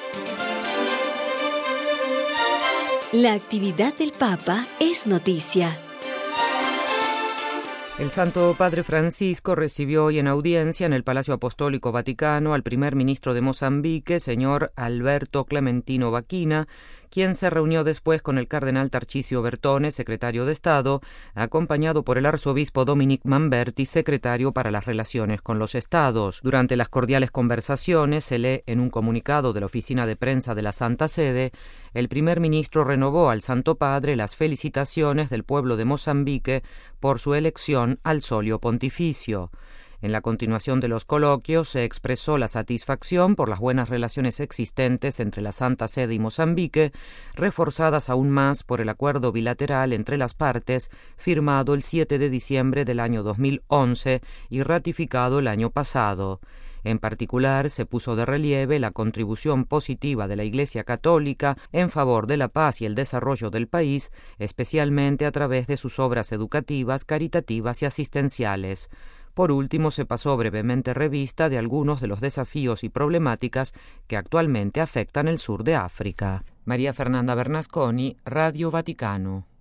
La actividad del Papa es noticia. El Santo Padre Francisco recibió hoy en audiencia en el Palacio Apostólico Vaticano al primer ministro de Mozambique, señor Alberto Clementino Baquina, quien se reunió después con el cardenal Tarcisio Bertone, secretario de Estado, acompañado por el arzobispo Dominique Mamberti, secretario para las relaciones con los Estados. Durante las cordiales conversaciones, se lee en un comunicado de la oficina de prensa de la Santa Sede, el primer ministro renovó al Santo Padre las felicitaciones del pueblo de Mozambique por su elección al solio pontificio. En la continuación de los coloquios se expresó la satisfacción por las buenas relaciones existentes entre la Santa Sede y Mozambique, reforzadas aún más por el acuerdo bilateral entre las partes firmado el 7 de diciembre del año 2011 y ratificado el año pasado. En particular, se puso de relieve la contribución positiva de la Iglesia Católica en favor de la paz y el desarrollo del país, especialmente a través de sus obras educativas, caritativas y asistenciales. Por último, se pasó brevemente revista de algunos de los desafíos y problemáticas que actualmente afectan el sur de África. María Fernanda Bernasconi, Radio Vaticano.